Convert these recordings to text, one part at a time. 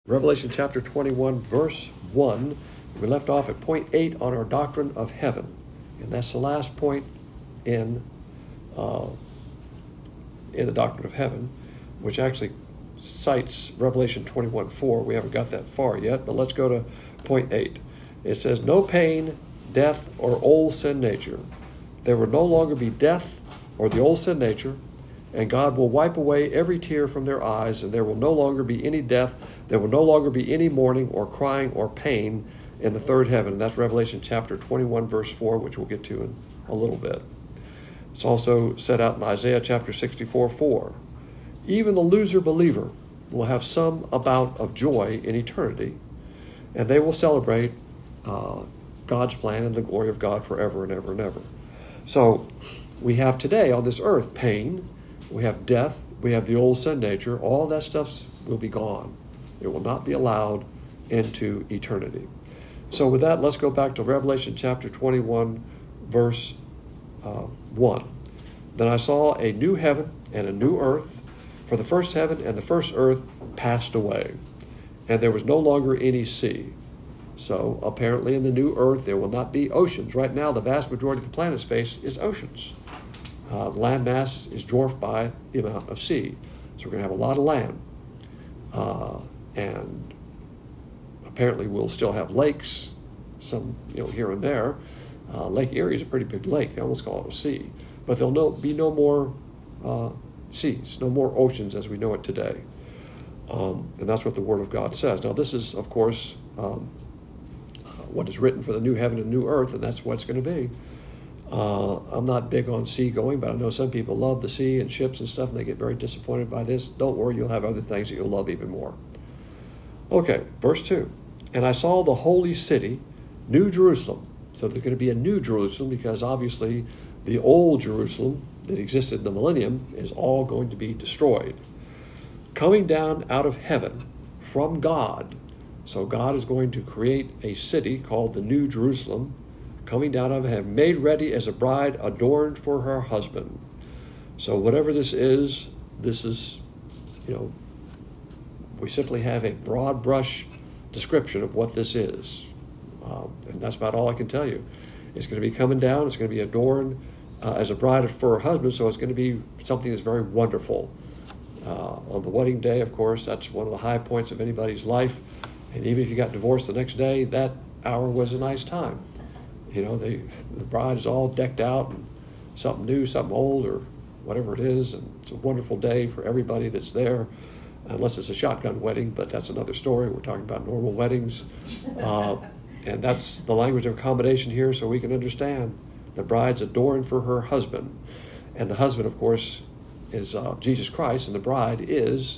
Revelation chapter 21, verse 1. We left off at point 8 on our doctrine of heaven. And that's the last point in the doctrine of heaven, which actually cites Revelation 21:4. We haven't got that far yet, but let's go to point 8. It says, "No pain, death, or old sin nature. There will no longer be death or the old sin nature, and God will wipe away every tear from their eyes, and there will no longer be any death. There will no longer be any mourning or crying or pain in the third heaven." And that's Revelation chapter 21, verse 4, which we'll get to in a little bit. It's also set out in Isaiah chapter 64:4. "Even the loser believer will have some amount of joy in eternity, and they will celebrate God's plan and the glory of God forever and ever and ever." So we have today on this earth pain, we have death, we have the old sin nature. All that stuff will be gone. It will not be allowed into eternity. So with that, let's go back to Revelation chapter 21, verse 1. "Then I saw a new heaven and a new earth, for the first heaven and the first earth passed away, and there was no longer any sea." So apparently in the new earth there will not be oceans. Right now the vast majority of the planet space is oceans. Land mass is dwarfed by the amount of sea. So we're going to have a lot of land. And apparently we'll still have lakes, some here and there. Lake Erie is a pretty big lake. They almost call it a sea. But there'll be no more seas, no more oceans as we know it today. And that's what the Word of God says. Now this is, of course, what is written for the new heaven and new earth, and that's what it's going to be. I'm not big on sea going, but I know some people love the sea and ships and stuff, and they get very disappointed by this. Don't worry, you'll have other things that you'll love even more. Okay, verse 2. "And I saw the holy city, New Jerusalem." So there's going to be a new Jerusalem because obviously the old Jerusalem that existed in the millennium is all going to be destroyed. "Coming down out of heaven from God." So God is going to create a city called the New Jerusalem, coming down out of heaven, "made ready as a bride adorned for her husband." So whatever this is, we simply have a broad brush description of what this is. And that's about all I can tell you. It's going to be coming down. It's going to be adorned as a bride for her husband. So it's going to be something that's very wonderful. On the wedding day, of course, that's one of the high points of anybody's life. And even if you got divorced the next day, that hour was a nice time. The bride is all decked out and something new, something old, or whatever it is. And it's a wonderful day for everybody that's there, unless it's a shotgun wedding, but that's another story. We're talking about normal weddings. And that's the language of accommodation here, so we can understand. The bride's adorned for her husband. And the husband, of course, is Jesus Christ, and the bride is,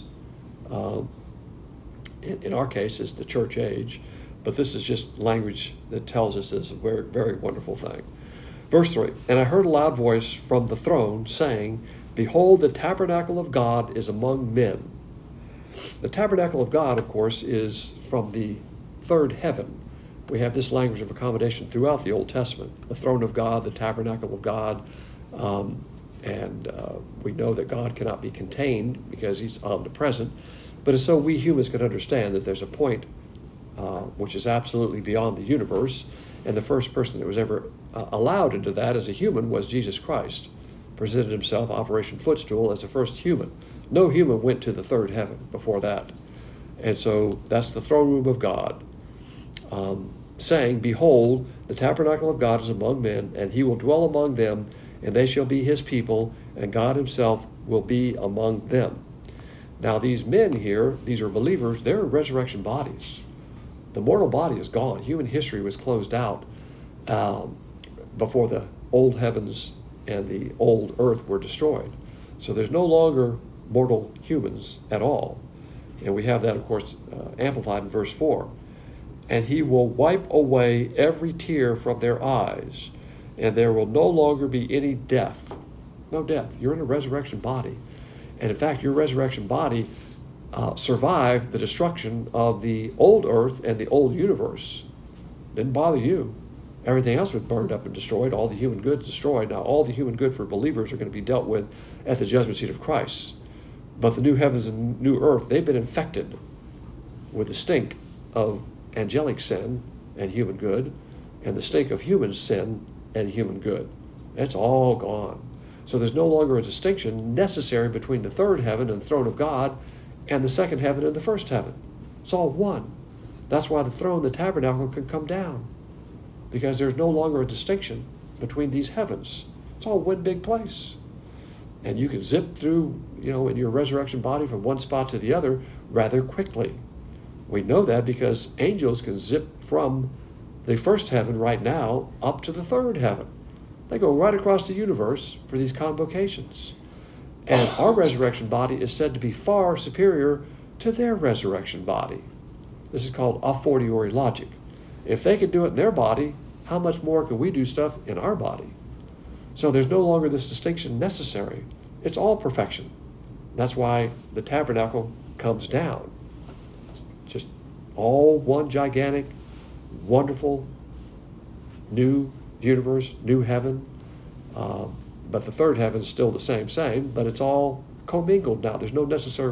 in our case, is the church age. But this is just language that tells us this very, very wonderful thing. Verse 3, "And I heard a loud voice from the throne saying, 'Behold, the tabernacle of God is among men.'" The tabernacle of God, of course, is from the third heaven. We have this language of accommodation throughout the Old Testament. The throne of God, the tabernacle of God. And we know that God cannot be contained because he's omnipresent. But it's so we humans can understand that there's a point which is absolutely beyond the universe. And the first person that was ever allowed into that as a human was Jesus Christ. Presented himself, Operation Footstool, as the first human. No human went to the third heaven before that. And so that's the throne room of God. Saying, "Behold, the tabernacle of God is among men, and he will dwell among them, and they shall be his people, and God himself will be among them." Now these men here, these are believers, they're in resurrection bodies. The mortal body is gone. Human history was closed out before the old heavens and the old earth were destroyed. So there's no longer mortal humans at all. And we have that, of course, amplified in verse 4. "And he will wipe away every tear from their eyes, and there will no longer be any death." No death. You're in a resurrection body. And in fact, your resurrection body survived the destruction of the old earth and the old universe. Didn't bother you. Everything else was burned up and destroyed. All the human goods destroyed. Now, all the human good for believers are going to be dealt with at the judgment seat of Christ. But the new heavens and new earth, they've been infected with the stink of angelic sin and human good, and the stink of human sin and human good. It's all gone. So there's no longer a distinction necessary between the third heaven and the throne of God and the second heaven and the first heaven. It's all one. That's why the throne, the tabernacle, can come down, because there's no longer a distinction between these heavens. It's all one big place. And you can zip through, in your resurrection body from one spot to the other rather quickly. We know that because angels can zip from the first heaven right now up to the third heaven. They go right across the universe for these convocations. And our resurrection body is said to be far superior to their resurrection body. This is called a fortiori logic. If they could do it in their body, how much more can we do stuff in our body? So there's no longer this distinction necessary. It's all perfection. That's why the tabernacle comes down. Just all one gigantic, wonderful, new universe, new heaven. But the third heaven is still the same, but it's all commingled now. There's no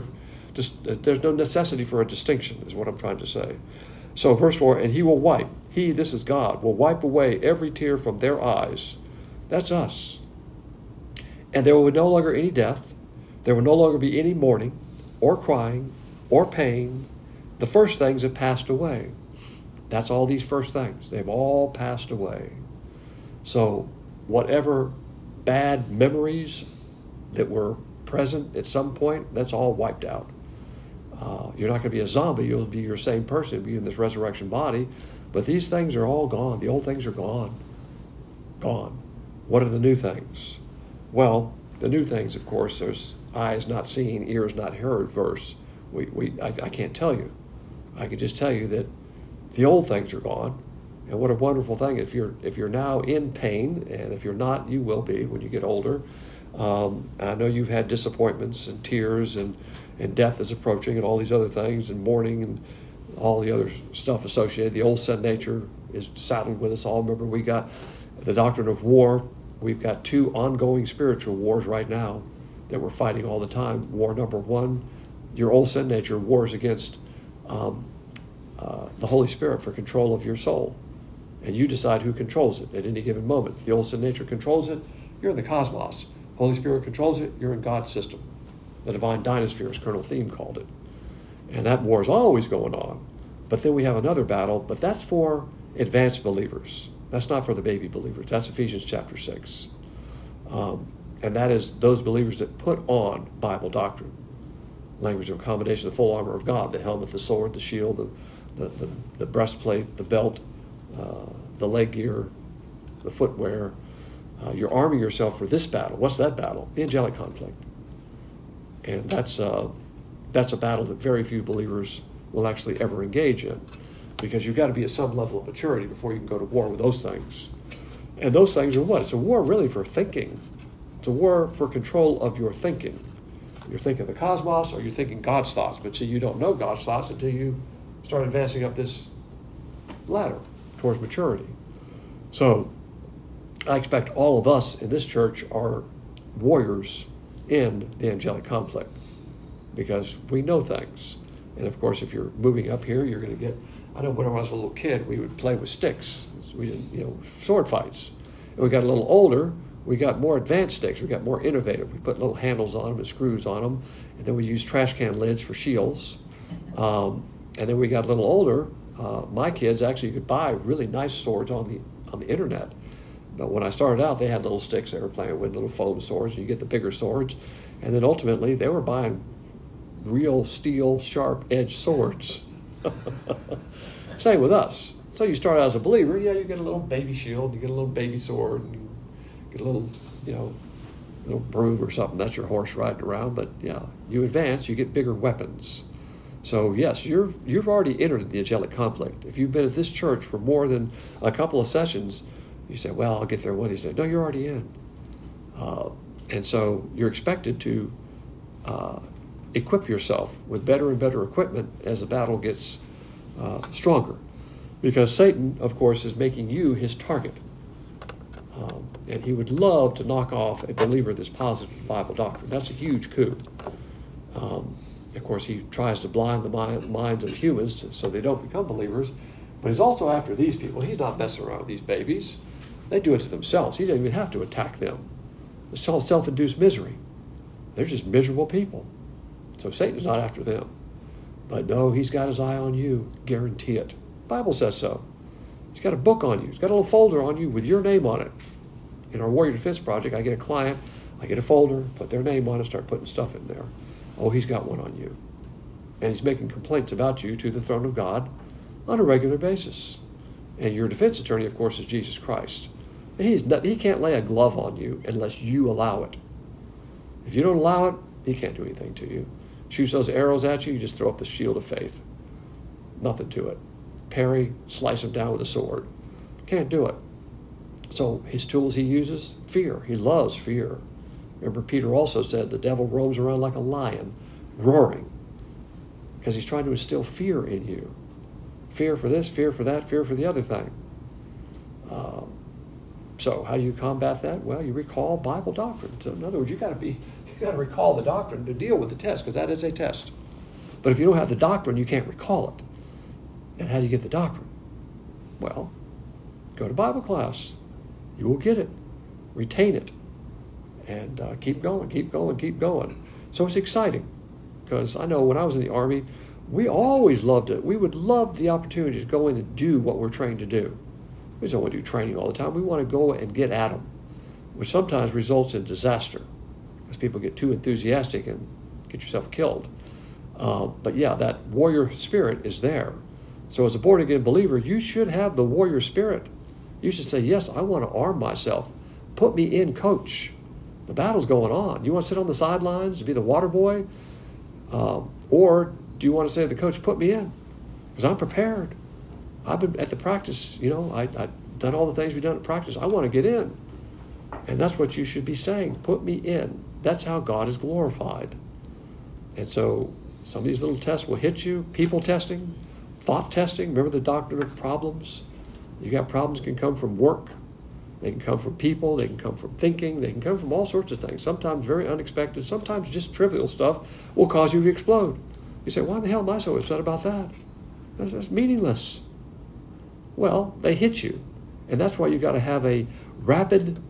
necessity for a distinction, is what I'm trying to say. So verse 4, and he will wipe, this is God, will wipe away every tear from their eyes. That's us. And there will be no longer any death. There will no longer be any mourning or crying or pain. The first things have passed away. That's all these first things. They've all passed away. So whatever bad memories that were present at some point, that's all wiped out. You're not going to be a zombie. You'll be your same person. You'll be in this resurrection body. But these things are all gone. The old things are gone. Gone. What are the new things? Well, the new things, of course, there's eyes not seen, ears not heard verse. I can't tell you. I can just tell you that the old things are gone. And what a wonderful thing. If you're now in pain, and if you're not, you will be when you get older. I know you've had disappointments and tears and death is approaching and all these other things and mourning and all the other stuff associated. The old sin nature is saddled with us all. Remember, we got the doctrine of war. We've got two ongoing spiritual wars right now that we're fighting all the time. War number one, your old sin nature wars against the Holy Spirit for control of your soul. And you decide who controls it at any given moment. The old sin nature controls it, you're in the cosmos. Holy Spirit controls it, you're in God's system. The divine dynasphere, as Colonel Thiem called it. And that war is always going on. But then we have another battle, but that's for advanced believers. That's not for the baby believers. That's Ephesians chapter 6. And that is those believers that put on Bible doctrine. Language of accommodation, the full armor of God, the helmet, the sword, the shield, the breastplate, the belt, the leg gear, the footwear. You're arming yourself for this battle. What's that battle? The angelic conflict. And that's a battle that very few believers will actually ever engage in, because you've got to be at some level of maturity before you can go to war with those things. And those things are what? It's a war really for thinking. It's a war for control of your thinking. You're thinking the cosmos, or you're thinking God's thoughts. But see, you don't know God's thoughts until you start advancing up this ladder towards maturity. So I expect all of us in this church are warriors in the angelic conflict, because we know things. And of course, if you're moving up here, you're going to get, I know when I was a little kid, we would play with sticks. We didn't, sword fights. And we got a little older, we got more advanced sticks. We got more innovative. We put little handles on them and screws on them. And then we used trash can lids for shields. And then we got a little older. My kids actually could buy really nice swords on the internet. But when I started out, they had little sticks they were playing with, little foam swords. You get the bigger swords. And then ultimately, they were buying real steel, sharp-edged swords. Same with us. So you start out as a believer, you get a little baby shield, you get a little baby sword, and you get a little, little broom or something. That's your horse riding around. But you advance, you get bigger weapons. So yes, you've already entered the angelic conflict. If you've been at this church for more than a couple of sessions, you say, well, I'll get there one of these days. No, you're already in. And so you're expected to equip yourself with better and better equipment as the battle gets stronger. Because Satan, of course, is making you his target. And he would love to knock off a believer that's positive Bible doctrine. That's a huge coup. Of course, he tries to blind the minds of humans so they don't become believers. But he's also after these people. He's not messing around with these babies. They do it to themselves. He doesn't even have to attack them. It's all self-induced misery. They're just miserable people. So Satan is not after them. But no, he's got his eye on you. Guarantee it. The Bible says so. He's got a book on you. He's got a little folder on you with your name on it. In our Warrior Defense Project, I get a client, I get a folder, put their name on it, start putting stuff in there. Oh, he's got one on you. And he's making complaints about you to the throne of God on a regular basis. And your defense attorney, of course, is Jesus Christ. And he can't lay a glove on you unless you allow it. If you don't allow it, he can't do anything to you. Shoots those arrows at you, you just throw up the shield of faith. Nothing to it. Parry, slice him down with a sword. Can't do it. So his tools he uses, fear. He loves fear. Remember, Peter also said the devil roams around like a lion, roaring, because he's trying to instill fear in you. Fear for this, fear for that, fear for the other thing. So how do you combat that? Well, you recall Bible doctrine. So in other words, you got to recall the doctrine to deal with the test, because that is a test. But if you don't have the doctrine, you can't recall it. And how do you get the doctrine? Well, go to Bible class. You will get it. Retain it. And keep going, keep going, keep going. So it's exciting, because I know when I was in the Army, we always loved it. We would love the opportunity to go in and do what we're trained to do. We just don't want to do training all the time. We want to go and get at them, which sometimes results in disaster, because people get too enthusiastic and get yourself killed. But yeah, that warrior spirit is there. So as a born-again believer, you should have the warrior spirit. You should say, yes, I want to arm myself. Put me in, coach. The battle's going on. You want to sit on the sidelines and be the water boy? Or do you want to say to the coach, put me in? Because I'm prepared. I've been at the practice, I've done all the things we've done at practice. I want to get in. And that's what you should be saying. Put me in. That's how God is glorified. And so some of these little tests will hit you. People testing, thought testing. Remember the doctrine of problems? You got problems can come from work. They can come from people. They can come from thinking. They can come from all sorts of things. Sometimes very unexpected. Sometimes just trivial stuff will cause you to explode. You say, why the hell am I so upset about that? That's meaningless. Well, they hit you. And that's why you got to have a rapid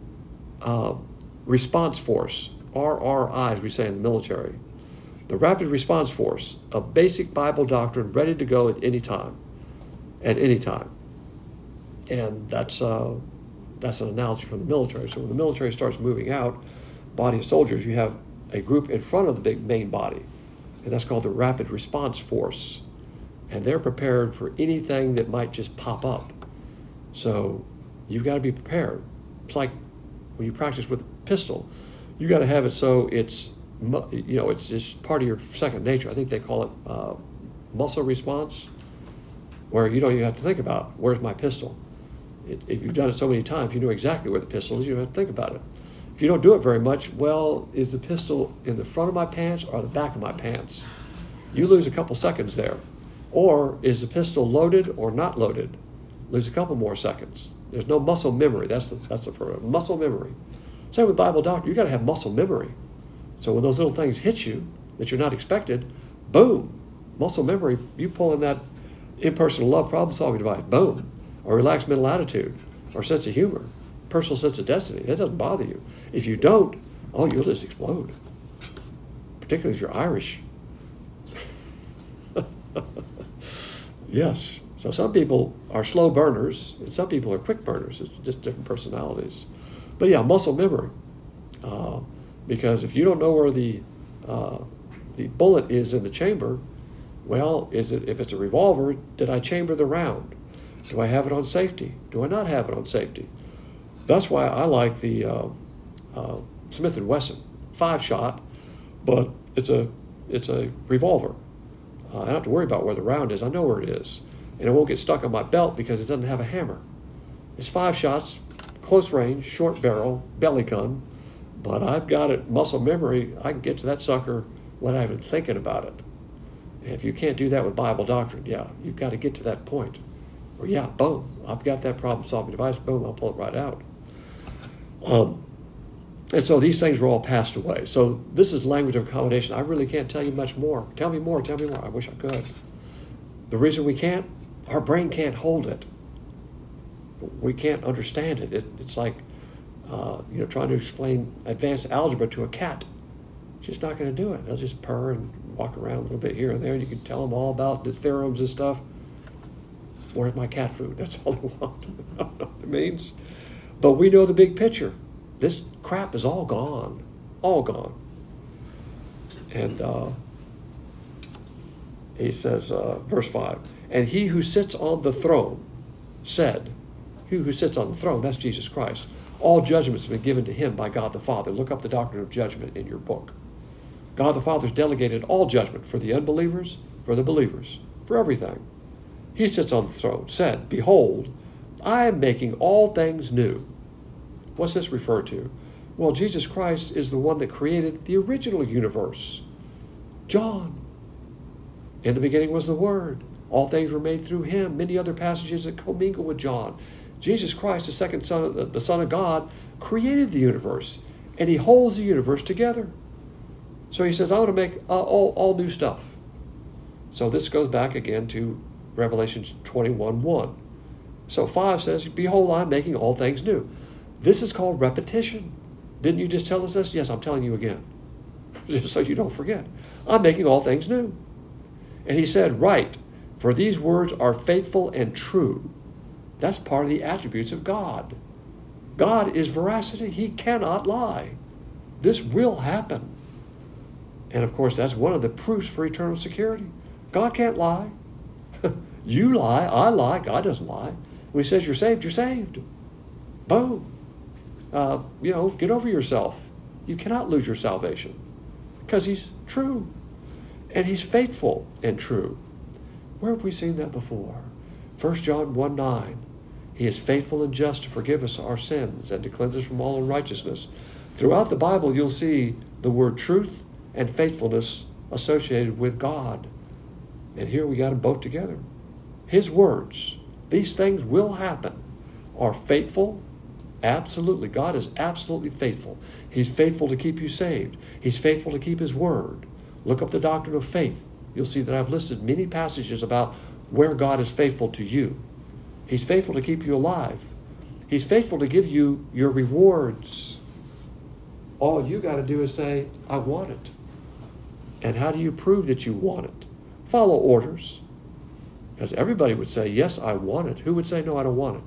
response force, RRI, as we say in the military. The rapid response force, a basic Bible doctrine ready to go at any time. At any time. And that's an analogy from the military. So when the military starts moving out, body of soldiers, you have a group in front of the big main body. And that's called the rapid response force. And they're prepared for anything that might just pop up. So you've got to be prepared. It's like when you practice with a pistol, you got to have it so it's part of your second nature. I think they call it muscle response, where you don't even have to think about, where's my pistol? If you've done it so many times, you know exactly where the pistol is. You don't have to think about it. If you don't do it very much, well, is the pistol in the front of my pants or the back of my pants? You lose a couple seconds there. Or is the pistol loaded or not loaded? Lose a couple more seconds. There's no muscle memory. That's the program. Muscle memory. Same with Bible doctrine. You got to have muscle memory. So when those little things hit you that you're not expected, boom, muscle memory. You pull in that impersonal love problem-solving device. Boom, or relaxed mental attitude, or sense of humor, personal sense of destiny. That doesn't bother you. If you don't, you'll just explode. Particularly if you're Irish. Yes. So some people are slow burners, and some people are quick burners. It's just different personalities. But yeah, muscle memory. Because if you don't know where the bullet is in the chamber, well, if it's a revolver, did I chamber the round? Do I have it on safety? Do I not have it on safety? That's why I like the Smith & Wesson 5-shot, but it's a revolver. I don't have to worry about where the round is. I know where it is. And it won't get stuck on my belt because it doesn't have a hammer. It's 5 shots, close range, short barrel, belly gun. But I've got it, muscle memory. I can get to that sucker without even thinking about it. And if you can't do that with Bible doctrine, you've got to get to that point. Or boom, I've got that problem-solving device. Boom, I'll pull it right out. And so these things were all passed away. So this is language of accommodation. I really can't tell you much more. Tell me more, tell me more. I wish I could. The reason we can't, our brain can't hold it. We can't understand it. It's like, trying to explain advanced algebra to a cat. It's just not going to do it. They'll just purr and walk around a little bit here and there. And you can tell them all about the theorems and stuff. Where's my cat food? That's all they want. I don't know what it means. But we know the big picture. This crap is all gone. All gone. And he says, verse 5, and he who sits on the throne said, he who sits on the throne, that's Jesus Christ, all judgments have been given to him by God the Father. Look up the doctrine of judgment in your book. God the Father has delegated all judgment for the unbelievers, for the believers, for everything. He sits on the throne, said, behold, I am making all things new. What's this refer to? Well, Jesus Christ is the one that created the original universe. John. In the beginning was the Word. All things were made through him. Many other passages that commingle with John. Jesus Christ, the second Son, the Son of God, created the universe. And he holds the universe together. So he says, I want to make all new stuff. So this goes back again to Revelation 21:1. So 5 says, behold, I'm making all things new. This is called repetition. Didn't you just tell us this? Yes, I'm telling you again. Just so you don't forget. I'm making all things new. And he said, write, for these words are faithful and true. That's part of the attributes of God. God is veracity. He cannot lie. This will happen. And of course, that's one of the proofs for eternal security. God can't lie. You lie, I lie, God doesn't lie. When he says you're saved, you're saved. Boom. Get over yourself. You cannot lose your salvation because he's true. And he's faithful and true. Where have we seen that before? 1 John 1:9. He is faithful and just to forgive us our sins and to cleanse us from all unrighteousness. Throughout the Bible, you'll see the word truth and faithfulness associated with God. And here we got them both together. His words, these things will happen, are faithful. Absolutely. God is absolutely faithful. He's faithful to keep you saved. He's faithful to keep his word. Look up the doctrine of faith. You'll see that I've listed many passages about where God is faithful to you. He's faithful to keep you alive. He's faithful to give you your rewards. All you got to do is say, I want it. And how do you prove that you want it? Follow orders. Because everybody would say, yes, I want it. Who would say, no, I don't want it?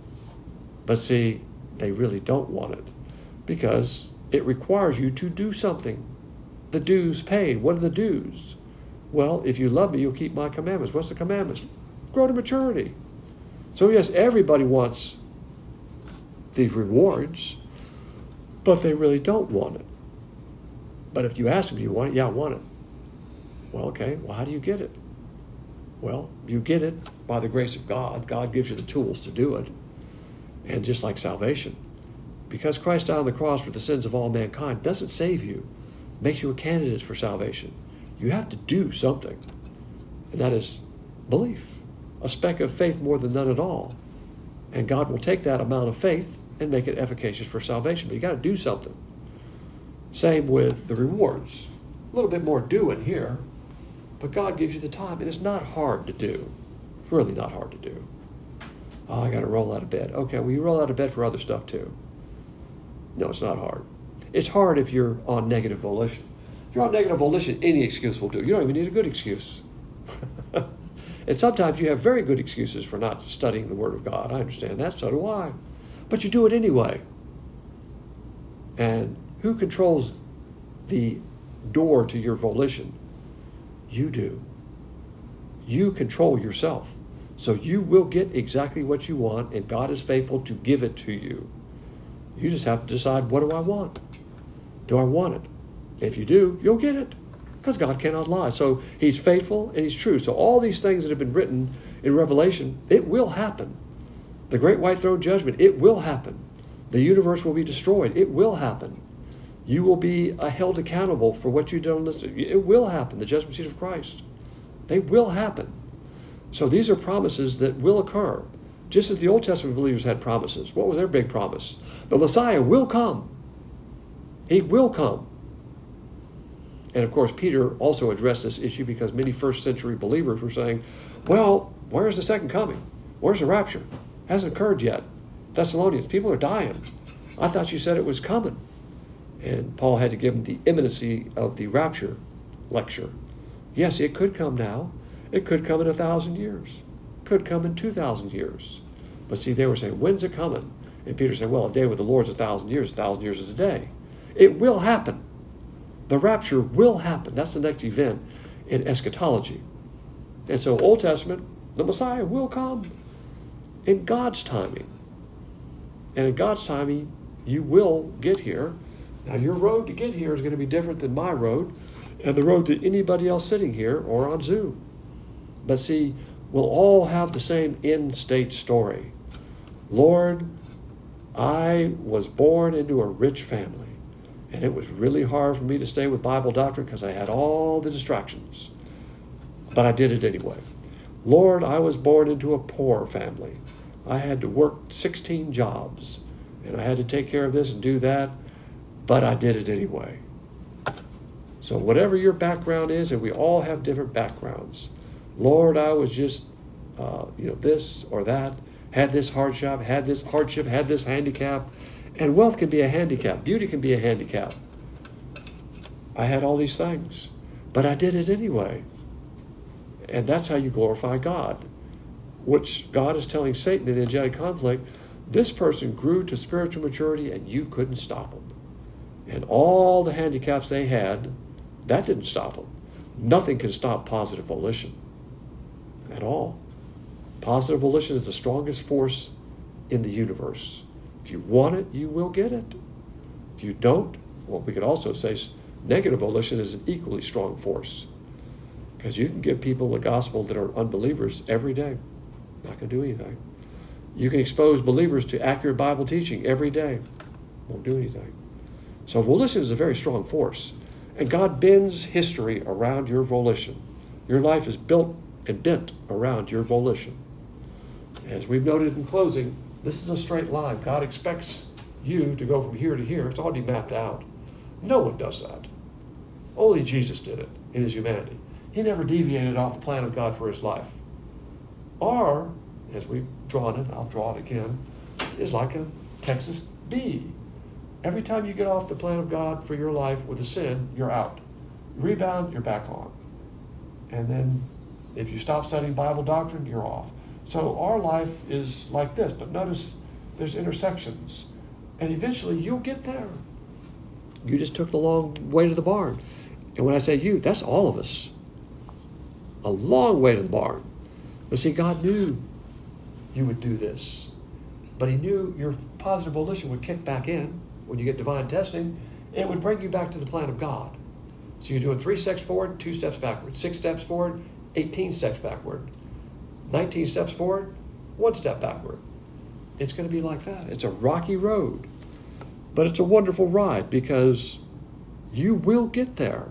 But see, they really don't want it because it requires you to do something. The dues paid. What are the dues? Well, if you love me, you'll keep my commandments. What's the commandments? Grow to maturity. So yes, everybody wants these rewards, but they really don't want it. But if you ask them, do you want it? Yeah, I want it. Well, okay. Well, how do you get it? Well, you get it by the grace of God. God gives you the tools to do it. And just like salvation, because Christ died on the cross for the sins of all mankind, doesn't save you, makes you a candidate for salvation. You have to do something, and that is belief, a speck of faith more than none at all. And God will take that amount of faith and make it efficacious for salvation, but you got to do something. Same with the rewards. A little bit more doing here, but God gives you the time, and it's not hard to do. It's really not hard to do. Oh, I got to roll out of bed. Okay, well, you roll out of bed for other stuff too. No, it's not hard. It's hard if you're on negative volition. If you're on negative volition, any excuse will do. You don't even need a good excuse. And sometimes you have very good excuses for not studying the Word of God. I understand that, so do I. But you do it anyway. And who controls the door to your volition? You do. You control yourself. So you will get exactly what you want, and God is faithful to give it to you. You just have to decide, what do I want? Do I want it? If you do, you'll get it, because God cannot lie. So he's faithful and he's true. So all these things that have been written in Revelation, it will happen. The great white throne judgment, it will happen. The universe will be destroyed. It will happen. You will be held accountable for what you've done. It will happen. The judgment seat of Christ. They will happen. So these are promises that will occur. Just as the Old Testament believers had promises. What was their big promise? The Messiah will come. He will come. And of course, Peter also addressed this issue because many first century believers were saying, well, where's the second coming? Where's the rapture? Hasn't occurred yet. Thessalonians, people are dying. I thought you said it was coming. And Paul had to give them the imminency of the rapture lecture. Yes, it could come now. It could come in 1,000 years. Could come in 2,000 years. But see, they were saying, when's it coming? And Peter said, well, a day with the Lord is 1,000 years. 1,000 years is a day. It will happen. The rapture will happen. That's the next event in eschatology. And so Old Testament, the Messiah will come in God's timing. And in God's timing, you will get here. Now, your road to get here is going to be different than my road and the road to anybody else sitting here or on Zoom. But see, we'll all have the same end state story. Lord, I was born into a rich family. And it was really hard for me to stay with Bible doctrine because I had all the distractions. But I did it anyway. Lord, I was born into a poor family. I had to work 16 jobs. And I had to take care of this and do that. But I did it anyway. So whatever your background is, and we all have different backgrounds. Lord, I was just, this or that. Had this hardship, had this handicap. And wealth can be a handicap. Beauty can be a handicap. I had all these things, but I did it anyway. And that's how you glorify God, which God is telling Satan in the angelic conflict, this person grew to spiritual maturity and you couldn't stop them. And all the handicaps they had, that didn't stop them. Nothing can stop positive volition at all. Positive volition is the strongest force in the universe. If you want it, you will get it. If you don't, well, we could also say negative volition is an equally strong force. Because you can give people the gospel that are unbelievers every day. Not going to do anything. You can expose believers to accurate Bible teaching every day. Won't do anything. So volition is a very strong force. And God bends history around your volition. Your life is built and bent around your volition. As we've noted in closing, this is a straight line. God expects you to go from here to here. It's already mapped out. No one does that. Only Jesus did it in his humanity. He never deviated off the plan of God for his life. Or, as we've drawn it, I'll draw it again, is like a Texas bee. Every time you get off the plan of God for your life with a sin, you're out. You rebound, you're back on. And then if you stop studying Bible doctrine, you're off. So our life is like this, but notice there's intersections. And eventually you'll get there. You just took the long way to the barn. And when I say you, that's all of us. A long way to the barn. But see, God knew you would do this. But he knew your positive volition would kick back in when you get divine testing, and it would bring you back to the plan of God. So you're doing 3 steps forward, 2 steps backward, 6 steps forward, 18 steps backward. 19 steps forward, 1 step backward. It's going to be like that. It's a rocky road. But it's a wonderful ride because you will get there.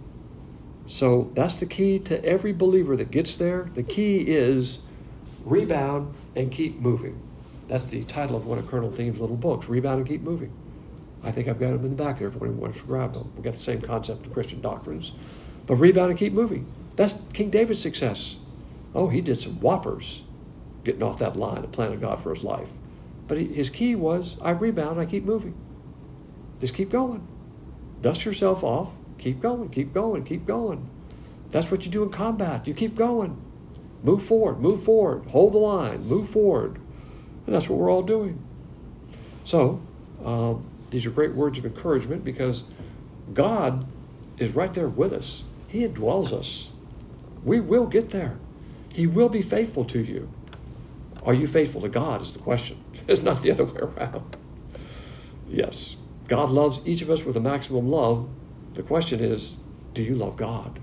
So that's the key to every believer that gets there. The key is rebound and keep moving. That's the title of one of Colonel Thiem's little books, Rebound and Keep Moving. I think I've got them in the back there if anyone wants to grab them. We've got the same concept of Christian doctrines. But rebound and keep moving. That's King David's success. Oh, he did some whoppers getting off that line, the plan of God for his life. But his key was, I rebound, I keep moving. Just keep going. Dust yourself off. Keep going, keep going, keep going. That's what you do in combat. You keep going. Move forward, hold the line, move forward. And that's what we're all doing. So, these are great words of encouragement because God is right there with us. He indwells us. We will get there. He will be faithful to you. Are you faithful to God is the question. It's not the other way around. Yes, God loves each of us with a maximum love. The question is, do you love God?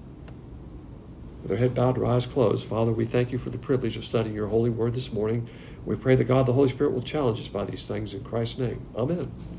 With our head bowed, our eyes closed, Father, we thank you for the privilege of studying your holy word this morning. We pray that God, the Holy Spirit, will challenge us by these things in Christ's name. Amen.